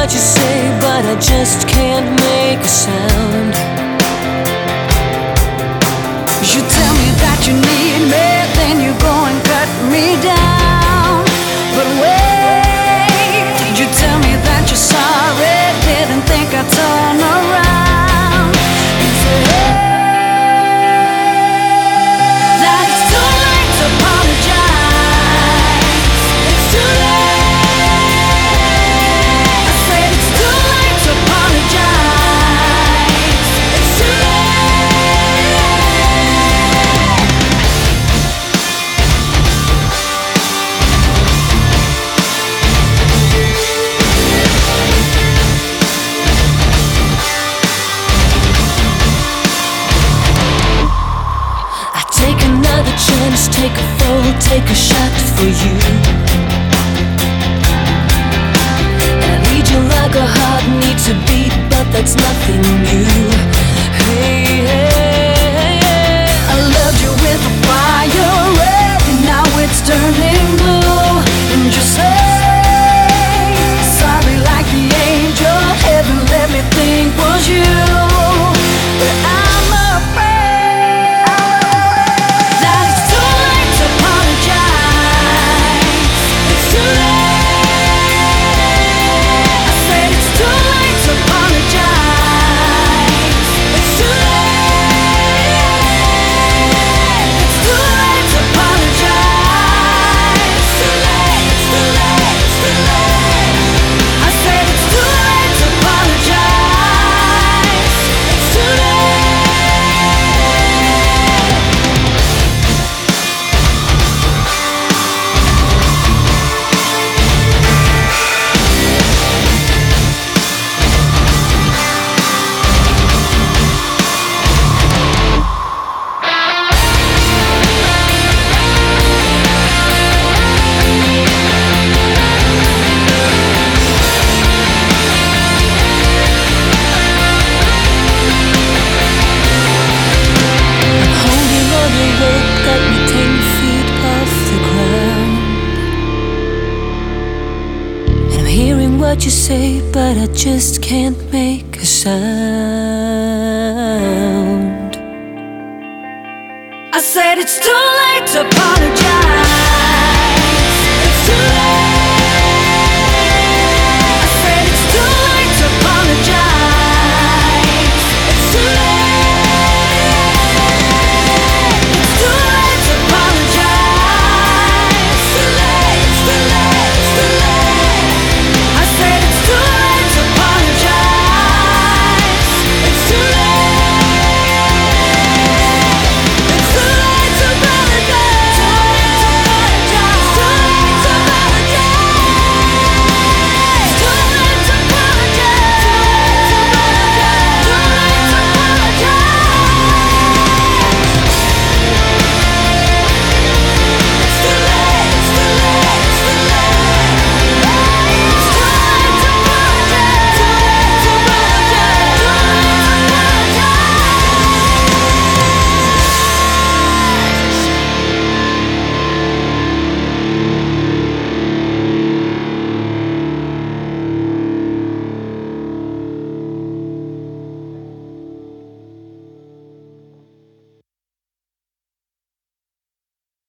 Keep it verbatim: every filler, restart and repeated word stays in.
what you say, but I just can't make a sound. You tell me that you need me, then you go and cut me down. But wait, you tell me that you're sorry, didn't think I'd turn around. You say, that it's too late to apologize. It's too late. I said it's too late to apologize. It's too late. Take another chance, take a fall, take a shot for you. I need you like a heart needs a beat, but that's nothing new. Hey, hey, hey. I loved you with a fire red, and now it's turning blue. And you say sorry like the angel heaven let me think was you. But I'm afraid that it's too late to apologize. It's too late. I said it's too late to apologize. It's too late. It's too late to apologize. It's too late. It's too late. It's too late. I said it's too late to apologize. It's too late. Holding on the rope got me ten feet off the ground. And I'm hearing what you say, but I just can't make a sound. I said it's too late to apologize.